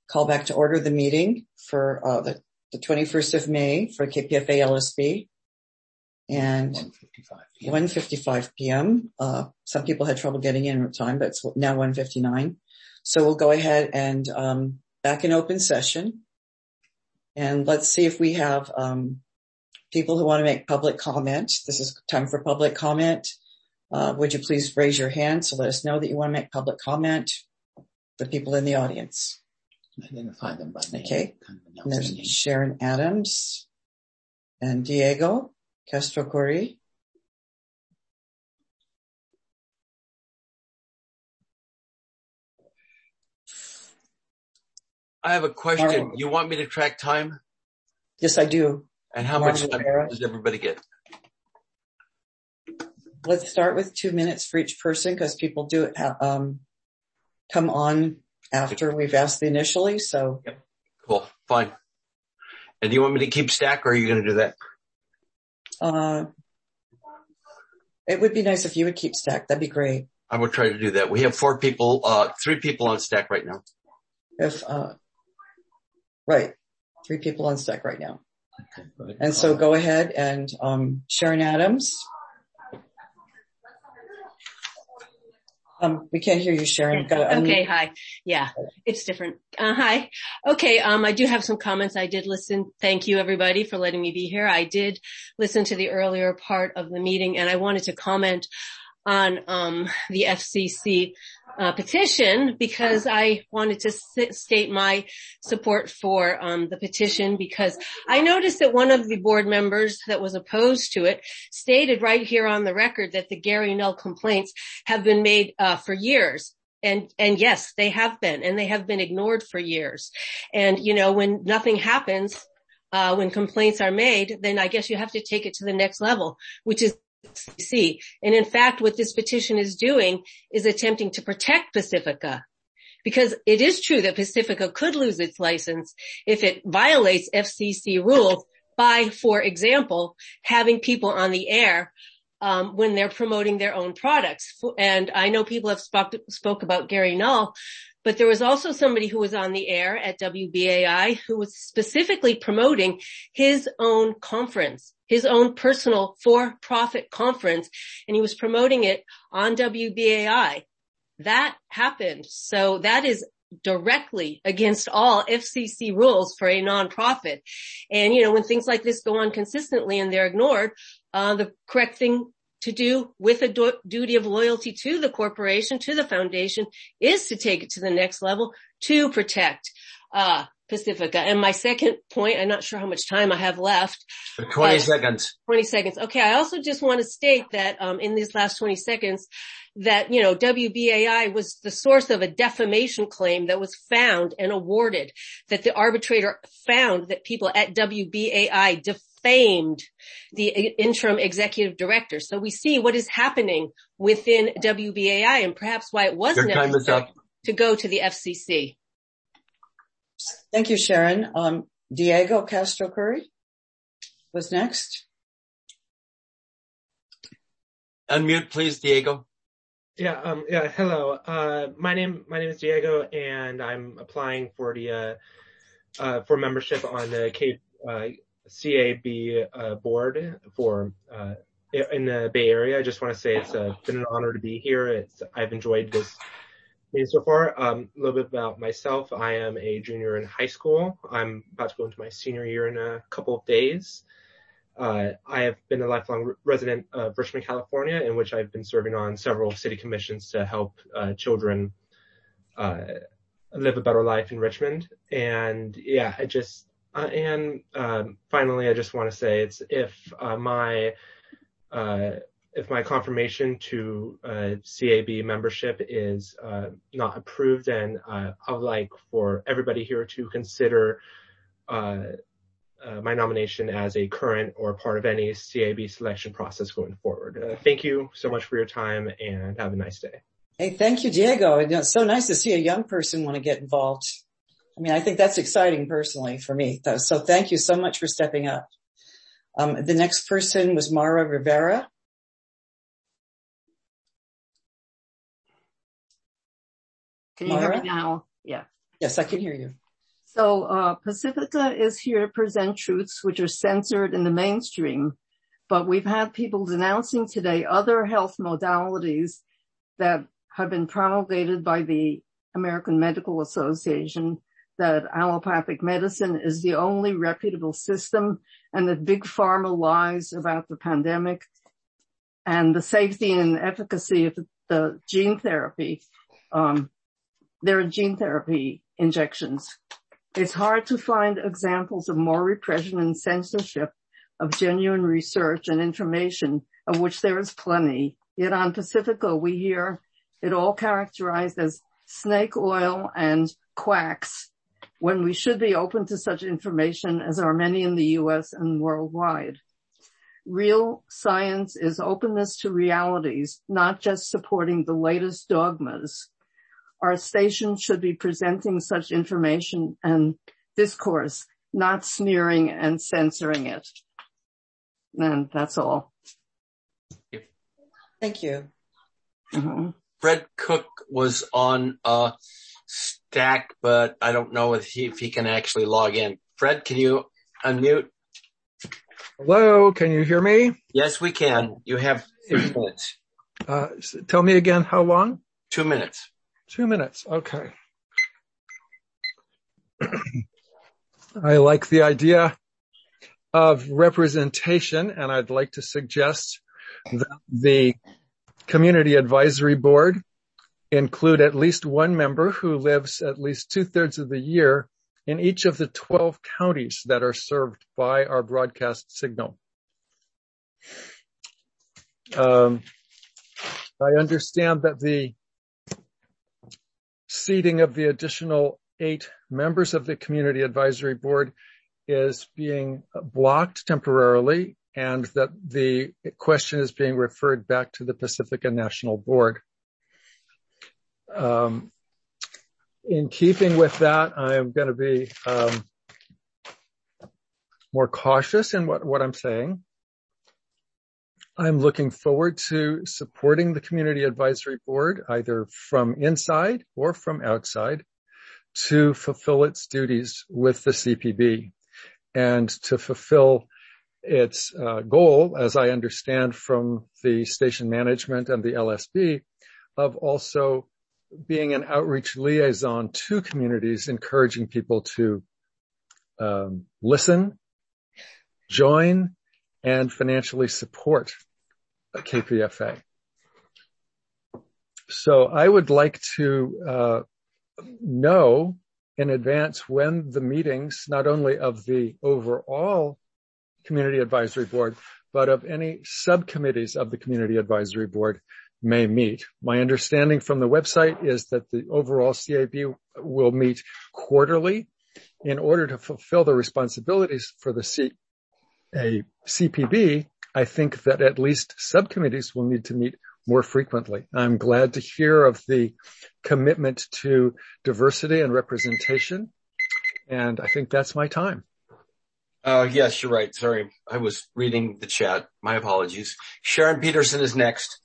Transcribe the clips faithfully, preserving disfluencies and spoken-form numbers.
call back to order the meeting for uh, the, the twenty-first of May for K P F A L S B. And one fifty-five p.m. Uh, some people had trouble getting in at time, but it's now one fifty-nine. So we'll go ahead and um, back in open session. And let's see if we have um, people who want to make public comment. This is time for public comment. Uh, would you please raise your hand so let us know that you want to make public comment? The people in the audience. Identify them by name. Okay. And there's Sharon Adams and Diego Castro-Corey. I have a question. Mar- you want me to track time? Yes, I do. And how Mar- much time Rivera. Does everybody get? Let's start with two minutes for each person because people do it, um, come on after we've asked the initially. So. Yep. Cool. Fine. And do you want me to keep stack or are you going to do that? Uh, it would be nice if you would keep stack. That'd be great. I will try to do that. We have four people, uh, three people on stack right now. If, uh, right. Three people on stack right now. Okay, and so go ahead and, um, Sharon Adams. Um, we can't hear you, Sharon. Okay, hi. Yeah, it's different. Uh, hi. Okay, um, I do have some comments. I did listen. Thank you, everybody, for letting me be here. I did listen to the earlier part of the meeting, and I wanted to comment on um the F C C uh, petition because I wanted to sit, state my support for um the petition because I noticed that one of the board members that was opposed to it stated right here on the record that the Gary Null complaints have been made uh for years. And, and yes, they have been, and they have been ignored for years. And, you know, when nothing happens, uh when complaints are made, then I guess you have to take it to the next level, which is F C C. And in fact, what this petition is doing is attempting to protect Pacifica because it is true that Pacifica could lose its license if it violates F C C rules by, for example, having people on the air um when they're promoting their own products. And I know people have spoke, spoke about Gary Null, but there was also somebody who was on the air at W B A I who was specifically promoting his own conference, his own personal for-profit conference, and he was promoting it on W B A I. That happened. So that is directly against all F C C rules for a nonprofit. And, you know, when things like this go on consistently and they're ignored, uh, the correct thing to do with a do- duty of loyalty to the corporation, to the foundation, is to take it to the next level to protect uh Pacifica. And my second point, I'm not sure how much time I have left. twenty uh, seconds. twenty seconds. Okay. I also just want to state that um in these last twenty seconds that, you know, W B A I was the source of a defamation claim that was found and awarded, that the arbitrator found that people at W B A I defamed the interim executive director. So we see what is happening within W B A I and perhaps why it was necessary to go to the F C C. Thank you, Sharon. Um, Diego Castro-Curry was next. Unmute, please, Diego. Yeah, um, yeah, hello. Uh, my name, my name is Diego, and I'm applying for the, uh, uh, for membership on the K, uh, C A B, uh, board for, uh, in the Bay Area. I just want to say it's uh, been an honor to be here. It's, I've enjoyed this meeting so far. Um, a little bit about myself. I am a junior in high school. I'm about to go into my senior year in a couple of days. Uh, I have been a lifelong re- resident of Richmond, California, in which I've been serving on several city commissions to help uh, children uh, live a better life in Richmond. And yeah, I just, uh, and um, finally, I just want to say it's if uh, my, uh, if my confirmation to uh, C A B membership is uh, not approved, then uh, I would like for everybody here to consider uh, Uh, my nomination as a current or part of any C A B selection process going forward. Uh, thank you so much for your time and have a nice day. Hey, thank you, Diego. It's so nice to see a young person want to get involved. I mean, I think that's exciting personally for me. So thank you so much for stepping up. Um, the next person was Mara Rivera. Can you Mara? Hear me now? Yeah. Yes, I can hear you. So uh, Pacifica is here to present truths which are censored in the mainstream, but we've had people denouncing today other health modalities that have been promulgated by the American Medical Association, that allopathic medicine is the only reputable system, and that Big Pharma lies about the pandemic and the safety and efficacy of the gene therapy. Um, there are gene therapy injections. It's hard to find examples of more repression and censorship of genuine research and information, of which there is plenty. Yet on Pacifica, we hear it all characterized as snake oil and quacks, when we should be open to such information, as are many in the U S and worldwide. Real science is openness to realities, not just supporting the latest dogmas. Our station should be presenting such information and discourse, not smearing and censoring it. And that's all. Thank you. Mm-hmm. Fred Cook was on uh Stack, but I don't know if he, if he can actually log in. Fred, can you unmute? Hello, can you hear me? Yes, we can. You have three minutes. Uh, tell me again how long? Two minutes. Two minutes, okay. I like the idea of representation, and I'd like to suggest that the Community Advisory Board include at least one member who lives at least two-thirds of the year in each of the twelve counties that are served by our broadcast signal. Um, I understand that the seating of the additional eight members of the Community Advisory Board is being blocked temporarily, and that the question is being referred back to the Pacifica National Board. Um, in keeping with that, I am going to be um, more cautious in what, what I'm saying. I'm looking forward to supporting the Community Advisory Board, either from inside or from outside, to fulfill its duties with the C P B and to fulfill its uh, goal, as I understand from the station management and the L S B, of also being an outreach liaison to communities, encouraging people to um, listen, join, and financially support K P F A. So I would like to uh, know in advance when the meetings, not only of the overall Community Advisory Board, but of any subcommittees of the Community Advisory Board may meet. My understanding from the website is that the overall C A B will meet quarterly in order to fulfill the responsibilities for the C- a C P B. I think that at least subcommittees will need to meet more frequently. I'm glad to hear of the commitment to diversity and representation, and I think that's my time. Uh, yes, you're right. Sorry. I was reading the chat. My apologies. Sharon Peterson is next.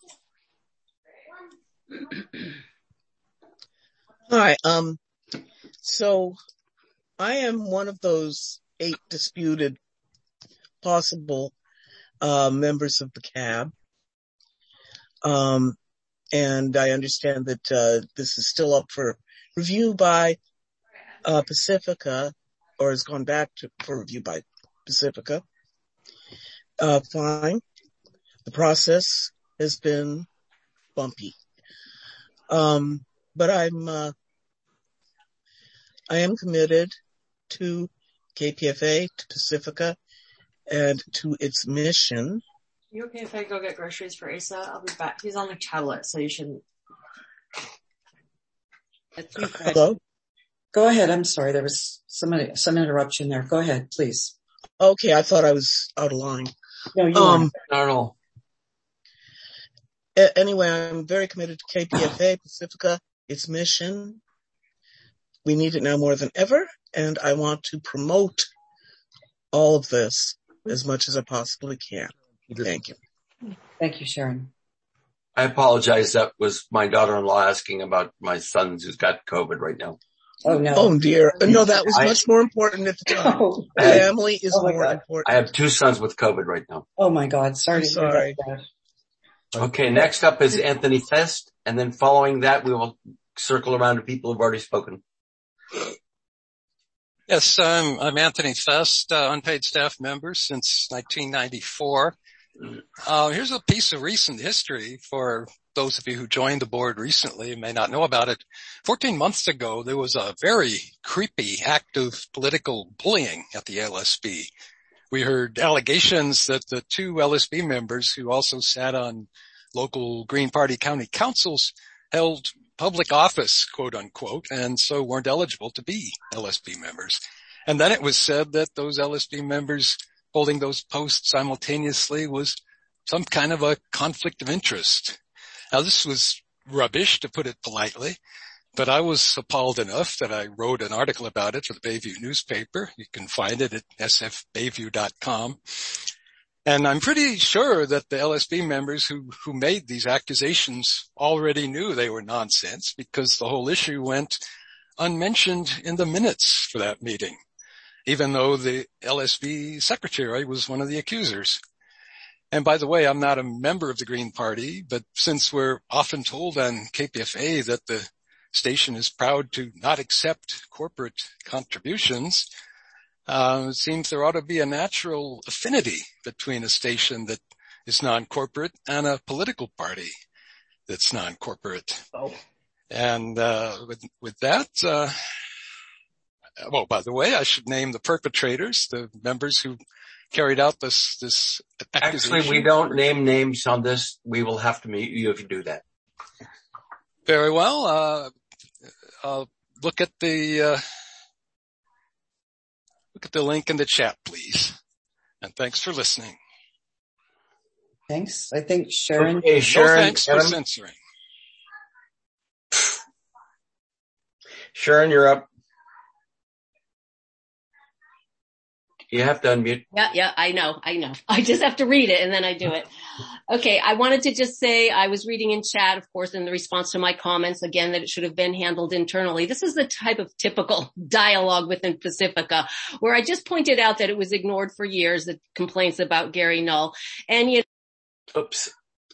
Hi. Um, so I am one of those eight disputed possible uh, members of the C A B. Um, and I understand that uh, this is still up for review by uh, Pacifica, or has gone back to, for review by Pacifica. Uh, fine. The process has been bumpy. Um, but I'm, uh, I am committed to K P F A, to Pacifica, and to its mission. You okay if I go get groceries for Asa? I'll be back. He's on the tablet, so you shouldn't. Hello? Go ahead. I'm sorry. There was some, some interruption there. Go ahead, please. Okay. I thought I was out of line. No, you um, Arnold. Anyway, I'm very committed to K P F A, Pacifica, its mission. We need it now more than ever, and I want to promote all of this as much as I possibly can. Thank you. Thank you, Sharon. I apologize. That was my daughter-in-law asking about my son who's got COVID right now. Oh no. Oh dear. No, that was I, much more important at the time. Oh, Family is oh more important. I have two sons with COVID right now. Oh my God. Sorry I'm to sorry. hear that. Okay, next up is Anthony Fest, and then following that, we will circle around to people who've already spoken. Yes, um, I'm Anthony Fest, uh, unpaid staff member since nineteen ninety-four. Uh, here's a piece of recent history for those of you who joined the board recently and may not know about it. fourteen months ago, there was a very creepy act of political bullying at the L S B. We heard allegations that the two L S B members who also sat on local Green Party county councils held public office, quote unquote, and so weren't eligible to be L S B members. And then it was said that those L S B members holding those posts simultaneously was some kind of a conflict of interest. Now this was rubbish, to put it politely, but I was appalled enough that I wrote an article about it for the Bayview newspaper. You can find it at s f bayview dot com. And I'm pretty sure that the L S B members who, who made these accusations already knew they were nonsense, because the whole issue went unmentioned in the minutes for that meeting, even though the L S B secretary was one of the accusers. And by the way, I'm not a member of the Green Party, but since we're often told on K P F A that the station is proud to not accept corporate contributions, Uh, it seems there ought to be a natural affinity between a station that is non-corporate and a political party that's non-corporate. Oh. And, uh, with, with that, uh, well, by the way, I should name the perpetrators, the members who carried out this, this accusation. Actually, we don't name names on this. We will have to meet you if you do that. Very well. Uh, uh, look at the, uh, Look at the link in the chat, please. And thanks for listening. Thanks. I think Sharon. Okay, Sharon. No thanks Adam. for censoring. Sharon, you're up. You have to unmute. Yeah, yeah, I know, I know. I just have to read it and then I do it. Okay, I wanted to just say I was reading in chat, of course, in the response to my comments, again, that it should have been handled internally. This is the type of typical dialogue within Pacifica, where I just pointed out that it was ignored for years, the complaints about Gary Null. And you Oops.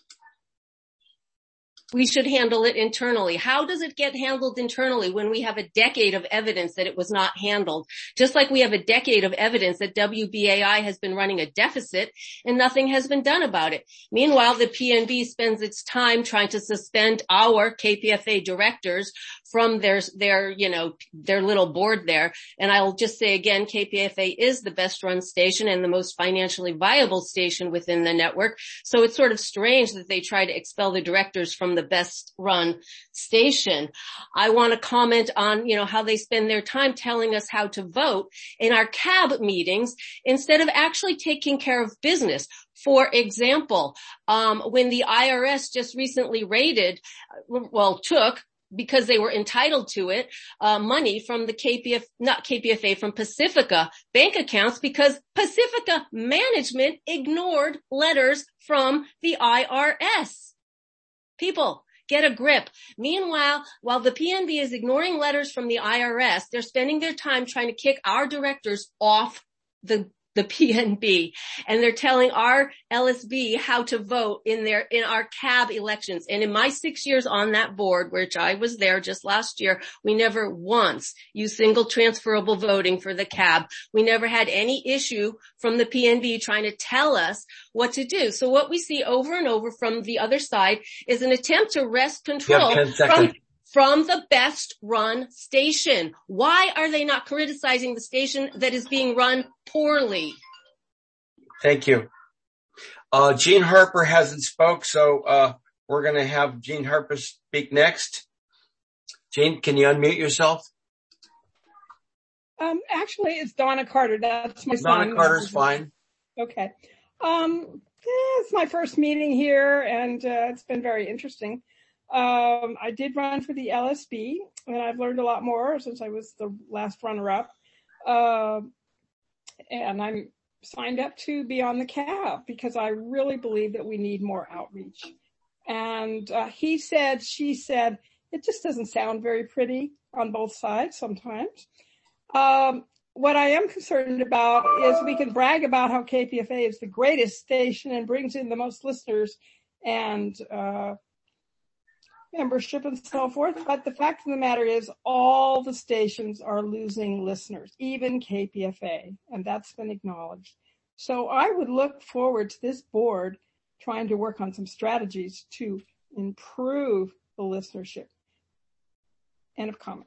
we should handle it internally. How does it get handled internally when we have a decade of evidence that it was not handled? Just like we have a decade of evidence that W B A I has been running a deficit and nothing has been done about it. Meanwhile, the P N B spends its time trying to suspend our K P F A directors from their, their, you know, their little board there. And I'll just say again, K P F A is the best run station and the most financially viable station within the network. So it's sort of strange that they try to expel the directors from the best run station. I want to comment on, you know, how they spend their time telling us how to vote in our C A B meetings instead of actually taking care of business. For example, um, when the I R S just recently raided, well, took, because they were entitled to it, uh, money from the K P F, not K P F A, from Pacifica bank accounts because Pacifica management ignored letters from the I R S. People, get a grip. Meanwhile, while the P N B is ignoring letters from the I R S, they're spending their time trying to kick our directors off the the P N B, and they're telling our L S B how to vote in their, in our C A B elections. And in my six years on that board, which I was there just last year, we never once used single transferable voting for the C A B. We never had any issue from the P N B trying to tell us what to do. So what we see over and over from the other side is an attempt to wrest control from From the best run station. Why are they not criticizing the station that is being run poorly? Thank you. Uh, Jean Harper hasn't spoke, so, uh, we're going to have Jean Harper speak next. Jean, can you unmute yourself? Um, actually, it's Donna Carter. That's my son. Donna Carter's fine. Okay. Um, yeah, it's my first meeting here and, uh, it's been very interesting. Um, I did run for the L S B, and I've learned a lot more since I was the last runner-up. Uh, and I'm signed up to be on the C A B because I really believe that we need more outreach. And uh, he said, she said, it just doesn't sound very pretty. on both sides sometimes. Um, what I am concerned about is we can brag about how K P F A is the greatest station and brings in the most listeners and uh, membership and so forth. But the fact of the matter is all the stations are losing listeners, even K P F A, and that's been acknowledged. So I would look forward to this board trying to work on some strategies to improve the listenership. End of comment.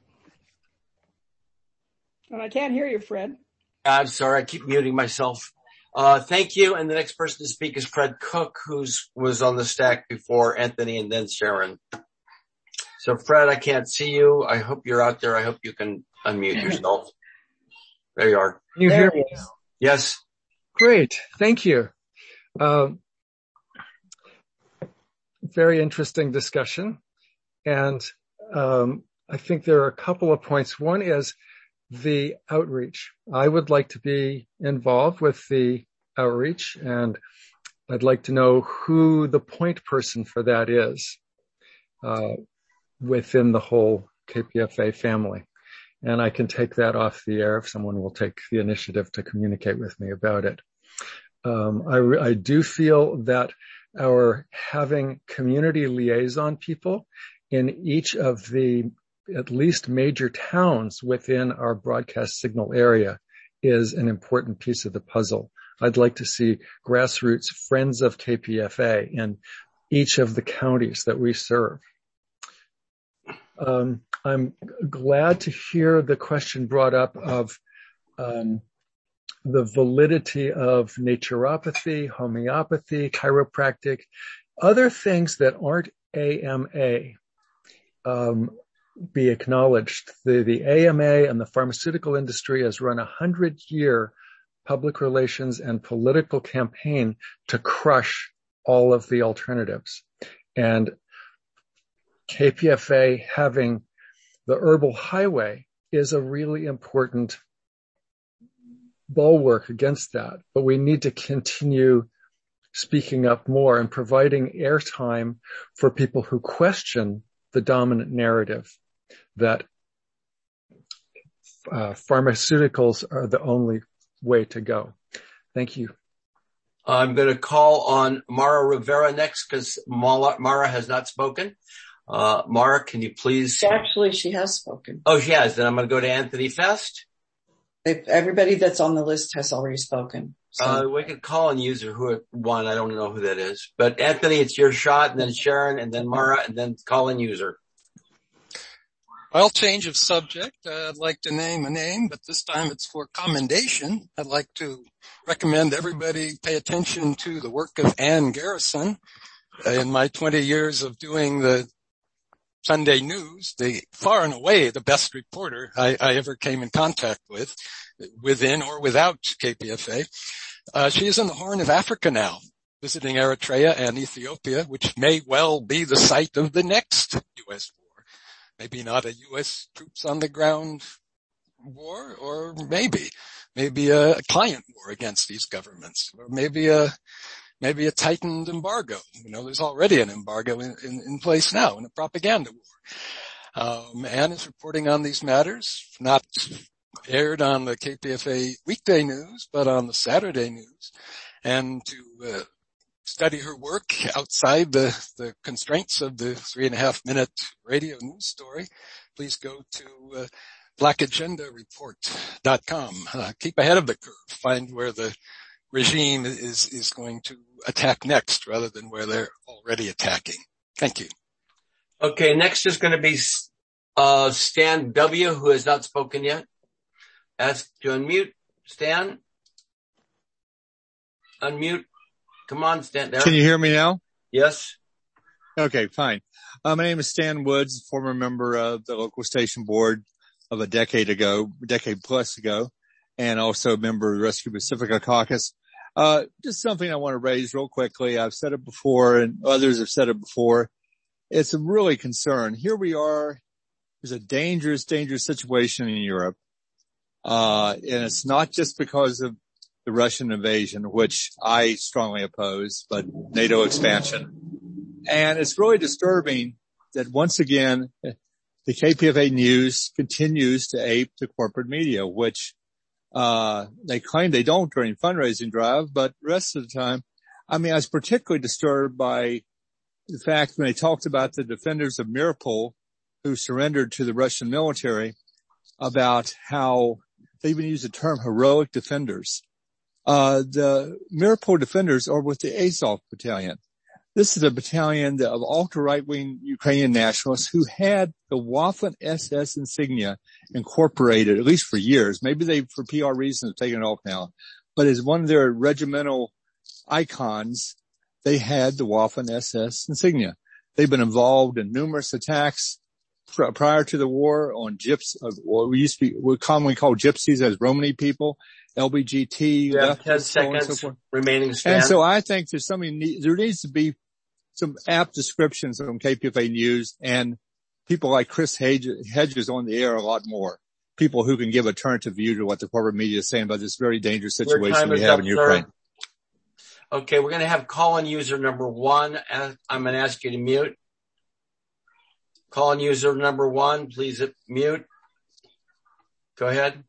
And I can't hear you, Fred. I'm sorry, I keep muting myself. Uh, thank you. And the next person to speak is Fred Cook, who's was on the stack before Anthony and then Sharon. So Fred, I can't see you. I hope you're out there. I hope you can unmute yourself. There you are. Can you hear me? Yes. Great. Thank you. Um, very interesting discussion. And um, I think there are a couple of points. One is the outreach. I would like to be involved with the outreach, and I'd like to know who the point person for that is uh, within the whole K P F A family. And I can take that off the air if someone will take the initiative to communicate with me about it. Um, I, I do feel that our having community liaison people in each of the at least major towns within our broadcast signal area is an important piece of the puzzle. I'd like to see grassroots friends of K P F A in each of the counties that we serve. Um, I'm glad to hear the question brought up of um, the validity of naturopathy, homeopathy, chiropractic, other things that aren't A M A. Um, be acknowledged. The, the A M A and the pharmaceutical industry has run a hundred-year public relations and political campaign to crush all of the alternatives. And K P F A having the herbal highway is a really important bulwark against that. But we need to continue speaking up more and providing airtime for people who question the dominant narrative that uh, pharmaceuticals are the only way to go. Thank you. I'm going to call on Mara Rivera next because Mara has not spoken. Uh, Mara, can you please? Actually, she has spoken. Oh, she has. Then I'm going to go to Anthony Fest. If everybody that's on the list has already spoken. So. Uh, we could call on user who one. I don't know who that is, but Anthony, it's your shot, and then Sharon, and then Mara, and then call in user. Well, change of subject. Uh, I'd like to name a name, but this time it's for commendation. I'd like to recommend everybody pay attention to the work of Ann Garrison. Uh, in my twenty years of doing the Sunday news, the far and away the best reporter I, I ever came in contact with, within or without K P F A. Uh, she is in the Horn of Africa now, visiting Eritrea and Ethiopia, which may well be the site of the next U S war. Maybe not a U S troops on the ground war, or maybe, maybe a, a client war against these governments, or maybe a, maybe a tightened embargo. You know, there's already an embargo in, in, in place now in a propaganda war. Um, Ann is reporting on these matters, not aired on the K P F A weekday news, but on the Saturday news, and to, uh, study her work outside the, the constraints of the three and a half minute radio news story, please go to uh, black agenda report dot com. Uh, keep ahead of the curve. Find where the regime is, is going to attack next rather than where they're already attacking. Thank you. Okay, next is going to be uh, Stan W., who has not spoken yet. Ask to unmute. Stan? Unmute. Come on, Stan. There. Can you hear me now? Yes. Okay, fine. Uh, my name is Stan Woods, former member of the local station board of a decade ago, a decade plus ago, and also a member of the Rescue Pacifica Caucus. Uh, just something I want to raise real quickly. I've said it before and others have said it before. It's a really concern. Here we are. There's a dangerous, dangerous situation in Europe. Uh, and it's not just because of the Russian invasion, which I strongly oppose, but NATO expansion. And it's really disturbing that once again, the K P F A News continues to ape the corporate media, which uh they claim they don't during fundraising drive, but the rest of the time, I mean, I was particularly disturbed by the fact when they talked about the defenders of Mariupol who surrendered to the Russian military, about how they even use the term heroic defenders. Uh, the Mariupol defenders are with the Azov battalion. This is a battalion of ultra-right-wing Ukrainian nationalists who had the Waffen S S insignia incorporated, at least for years. Maybe they, for P R reasons, have taken it off now. But as one of their regimental icons, they had the Waffen S S insignia. They've been involved in numerous attacks prior to the war on gyps, uh, what we used to be, we commonly call gypsies as Romani people, L B G T. You have ten seconds so remaining. Stand. And so I think there's something, there needs to be some apt descriptions on K P F A News and people like Chris Hedges on the air a lot more. People who can give a alternative view to what the corporate media is saying about this very dangerous situation we have up, in Ukraine. Sir. Okay, we're going to have call-in user number one. I'm going to ask you to mute. Call-in user number one, please mute. Go ahead.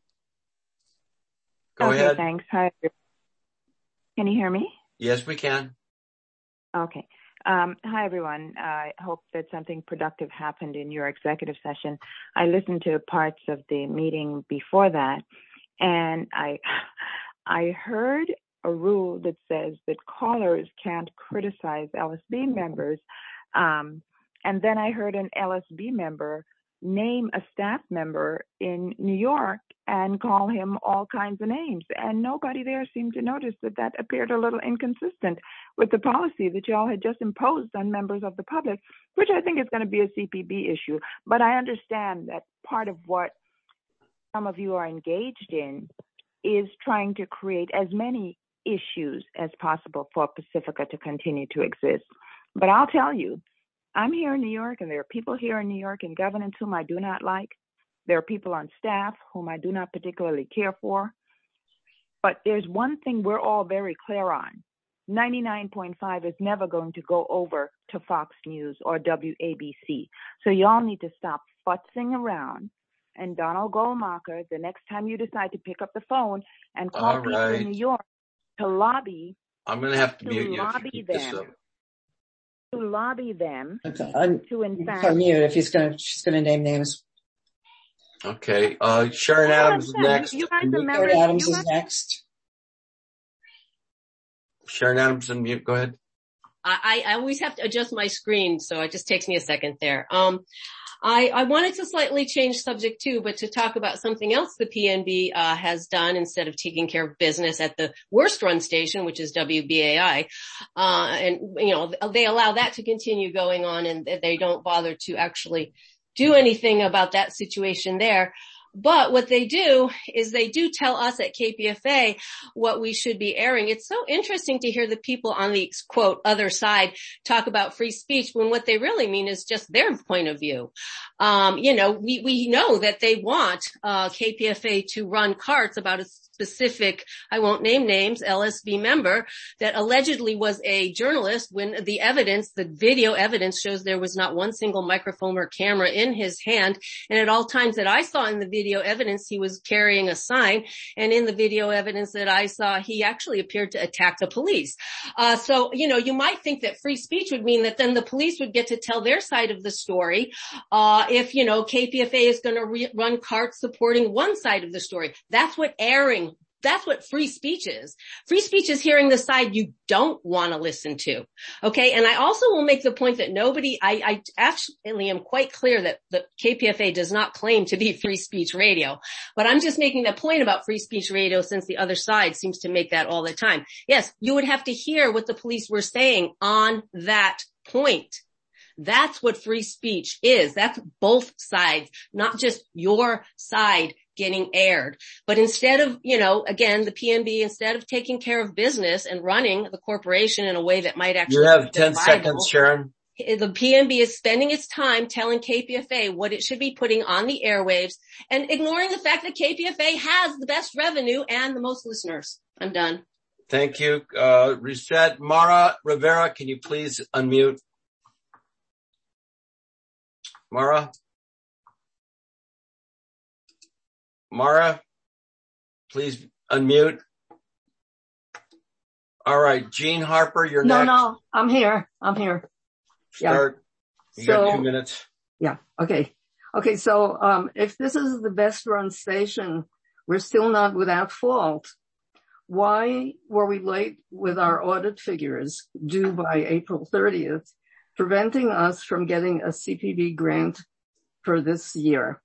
Go okay, ahead. Thanks. Hi. Can you hear me? Yes, we can. Okay. Um, hi, everyone. I hope that something productive happened in your executive session. I listened to parts of the meeting before that, and I, I heard a rule that says that callers can't criticize L S B members. Um, and then I heard an L S B member name a staff member in New York and call him all kinds of names. And nobody there seemed to notice that that appeared a little inconsistent with the policy that y'all had just imposed on members of the public, which I think is going to be a C P B issue. But I understand that part of what some of you are engaged in is trying to create as many issues as possible for Pacifica to continue to exist. But I'll tell you, I'm here in New York, and there are people here in New York in governance whom I do not like. There are people on staff whom I do not particularly care for. But there's one thing we're all very clear on. ninety-nine point five is never going to go over to Fox News or W A B C. So y'all need to stop futzing around. And Donald Goldmacher, the next time you decide to pick up the phone and call all people right. in New York to lobby, I'm going to have to, to mute you lobby if you keep them. this up. To lobby them Okay. I'm, to in fact mute if he's going to, she's going to name names. Okay. Uh, Sharon Adams is next. You guys are Sharon Adams you is guys, next. Sharon Adams and mute. Go ahead. I, I always have to adjust my screen, so it just takes me a second there. Um, I, I wanted to slightly change subject too, but to talk about something else the P N B uh, has done instead of taking care of business at the worst run station, which is W B A I. Uh, and, you know, they allow that to continue going on, and they don't bother to actually do anything about that situation there. But what they do is they do tell us at K P F A what we should be airing. It's so interesting to hear the people on the, quote, other side talk about free speech when what they really mean is just their point of view. Um, you know, we, we know that they want uh K P F A to run carts about a specific, I won't name names, L S B member that allegedly was a journalist when the evidence, the video evidence shows there was not one single microphone or camera in his hand. And at all times that I saw in the video evidence, he was carrying a sign. And in the video evidence that I saw, he actually appeared to attack the police. Uh, so, you know, you might think that free speech would mean that then the police would get to tell their side of the story. Uh, if, you know, K P F A is going to re- run carts supporting one side of the story. That's what airing That's what free speech is. Free speech is hearing the side you don't want to listen to. Okay. And I also will make the point that nobody, I, I actually am quite clear that the K P F A does not claim to be free speech radio, but I'm just making that point about free speech radio since the other side seems to make that all the time. Yes, you would have to hear what the police were saying on that point. That's what free speech is. That's both sides, not just your side getting aired. But instead of, you know, again, the P N B, instead of taking care of business and running the corporation in a way that might actually You have be ten viable, seconds, Sharon. the P N B is spending its time telling K P F A what it should be putting on the airwaves and ignoring the fact that K P F A has the best revenue and the most listeners. I'm done. Thank you. Uh, Reset. Mara Rivera, can you please unmute? Mara? Mara, please unmute. All right, Jean Harper, you're no, next. No, no, I'm here. I'm here. Start. Yeah. You so, got two minutes. Yeah. Okay. Okay. So, um, if this is the best run station, we're still not without fault. Why were we late with our audit figures due by April thirtieth, preventing us from getting a C P B grant for this year?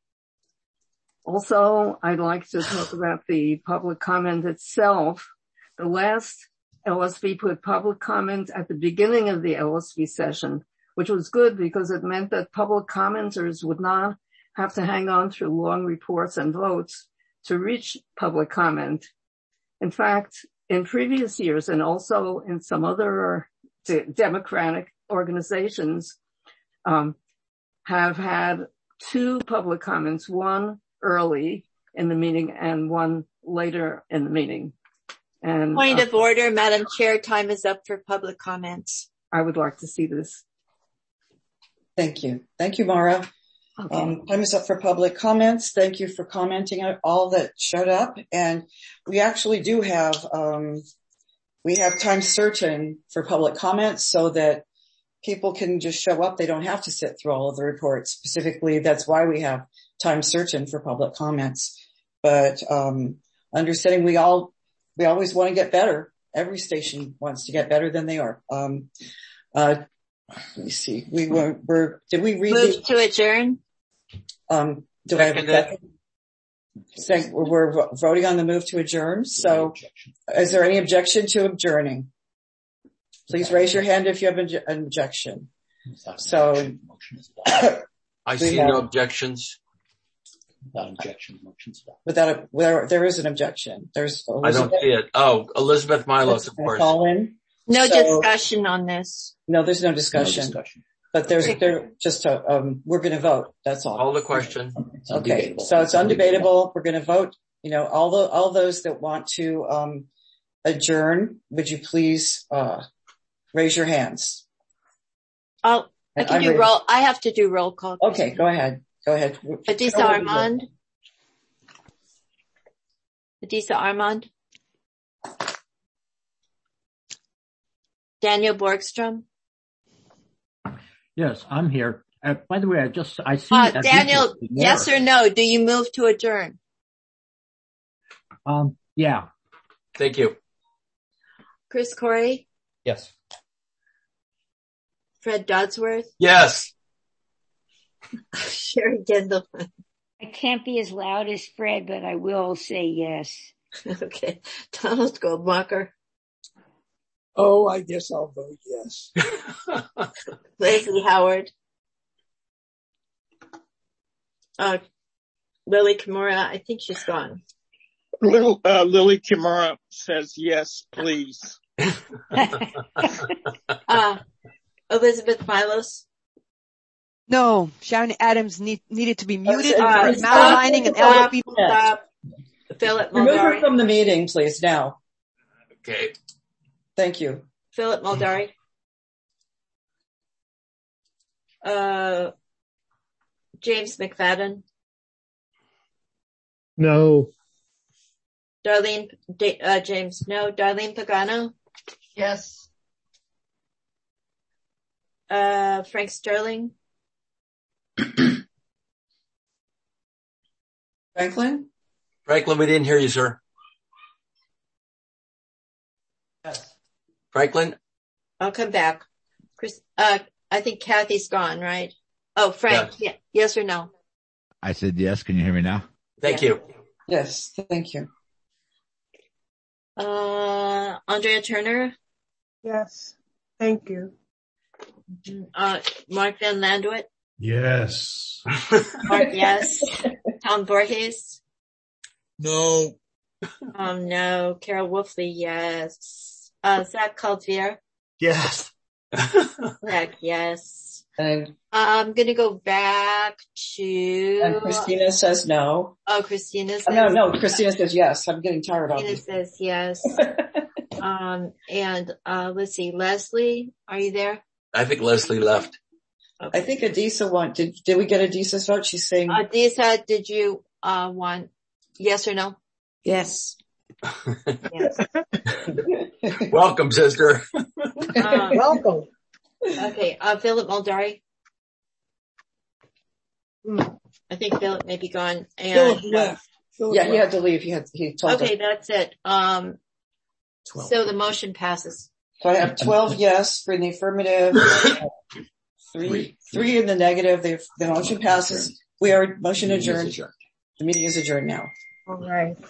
Also, I'd like to talk about the public comment itself. The last L S B put public comment at the beginning of the L S B session, which was good because it meant that public commenters would not have to hang on through long reports and votes to reach public comment. In fact, in previous years and also in some other de- democratic organizations, um, have had two public comments, one early in the meeting and one later in the meeting. And Point uh, of order, Madam Chair, time is up for public comments. I would like to see this. Thank you. Thank you, Mara. Okay. Um, time is up for public comments. Thank you for commenting on all that showed up. And we actually do have, um, we have time certain for public comments so that people can just show up. They don't have to sit through all of the reports. Specifically, that's why we have time certain for public comments. But, um, understanding we all, we always want to get better. Every station wants to get better than they are. Um, uh, let me see. We were, were did we read Move the, to adjourn? Um, do I have a second? Second, we're voting on the move to adjourn. So is there any objection to adjourning? Please raise your hand if you have an objection. So I see no objections. Without objection, motion's done. Without a, where there is an objection. There's Elizabeth. I don't see it. Oh, Elizabeth Milos, of course. No so, discussion on this. No, there's no discussion. No discussion. But there's, there, just a, um, we're going to vote. That's all. Call the question. Okay. So it's undebatable. We're going to vote. You know, all the, all those that want to, um, adjourn, would you please, uh, raise your hands? I'll, I can do roll, I have to do roll call. Okay. Go ahead. Go ahead. Adisa Armand. Adisa Armand. Daniel Borgstrom. Yes, I'm here. Uh, by the way, I just, I see. Uh, Daniel, yes or no? Do you move to adjourn? Um, yeah. Thank you. Chris Corey? Yes. Fred Dodsworth? Yes. Sherry Gendelman? I can't be as loud as Fred, but I will say yes. Okay. Donald Goldmacher? Oh, I guess I'll vote yes. Leslie Howard. Uh, Lily Kimura, I think she's gone. Little, uh, Lily Kimura says yes, please. uh, Elizabeth Milos. No, Sharon Adams need, needed to be muted for uh, malaligning and L F B. Stop. Philip Mulderry. Remove her from the meeting, please, now. Okay. Thank you. Philip Mulderry. Uh, James McFadden. No. Darlene, uh, James, no. Darlene Pagano. Yes. Uh, Frank Sterling. Franklin? Franklin, we didn't hear you, sir. Yes. Franklin? I'll come back. Chris, uh, I think Kathy's gone, right? Oh, Frank, yes, yeah. Yes or no? I said yes. Can you hear me now? Thank yeah. you. Yes, thank you. Uh, Andrea Turner? Yes, thank you. Uh, Mark Van Landwit? Yes. Mark, yes. Tom Voorhees? No. Um, no. Carol Wolfley, yes. Uh, Zach Calvier? Yes. Zach, yes. And I'm gonna go back to... And Christina says no. Oh, Christina says... Oh, no, no, Christina says yes. I'm getting tired of it. Christina says yes. um, and, uh, let's see, Leslie, are you there? I think Leslie left. Okay. I think Adisa want, did, did we get Adisa's vote? She's saying... Adisa, did you, uh, want Yes or no? Yes. Yes. Welcome, sister. Um, Welcome. okay, uh, Philip Muldari. I think Philip may be gone. And, Philip left. Philip Yeah, he left. had to leave. He had, he told Okay, us. that's it. Um, twelve. so the motion passes. So I have twelve yes for the affirmative, three, three in the negative. The, the motion passes. We are motion adjourned. The meeting is adjourned now. All right.